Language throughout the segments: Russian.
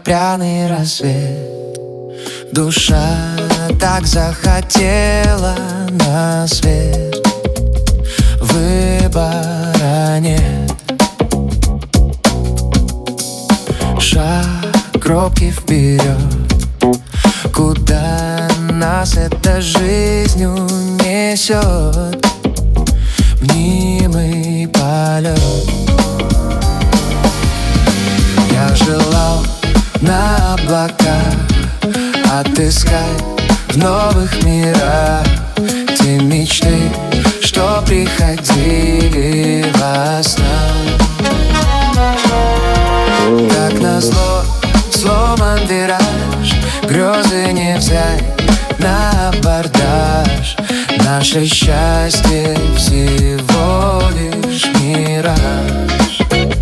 пряный рассвет. Душа так захотела на свет, выбора нет. Шаг робкий вперед, куда нас эта жизнь унесет. Мнимый полет. Я желал на облаках отыскать в новых мирах те мечты, что приходили во снах. Как назло сломан вираж, грезы не взять на абордаж. Наше счастье всего лишь мираж.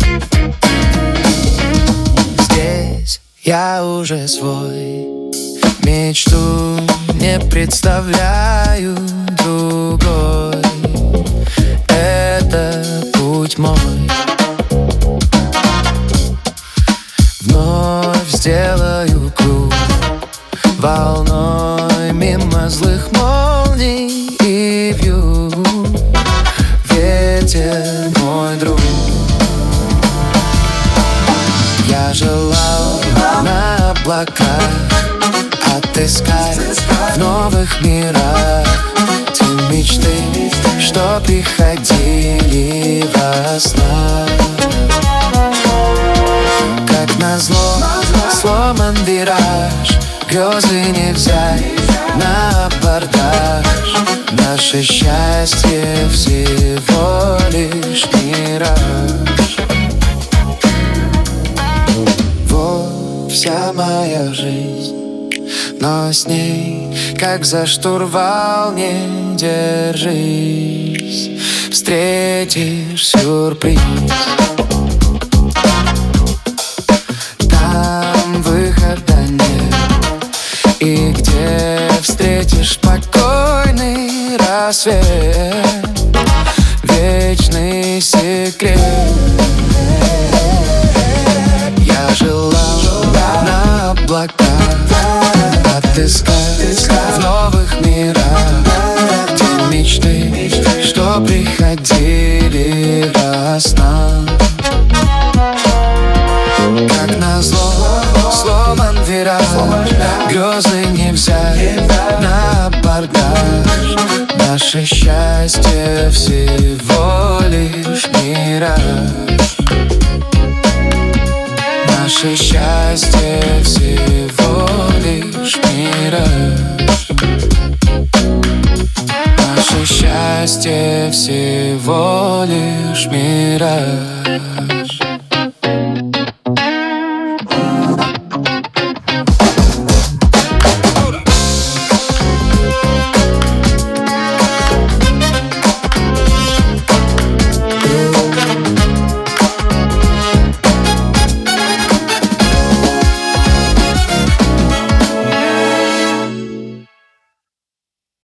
Здесь я уже свой, мечту не представляю другой. Это путь мой. Вновь сделаю круг волной мимо злых молний и вьюг. Ветер мой друг. Я желал на облаках отыскать в новых мирах те мечты, что приходили во снах. Как назло сломан вираж, грезы не взять на абордаж. Наше счастье всего лишь мираж. Вот вся моя жизнь, но с ней, как за штурвал, не держись. Встретишь сюрприз. Там выхода нет, и где встретишь спокойный рассвет. Вечный секрет. Я желал на облаках отыскать в новых мирах те мечты, что приходили во снах. Как назло сломан вираж, грезы не взять на абордаж. Наше счастье всего лишь мираж. Наше счастье всего лишь мираж. Наше счастье всего лишь мираж.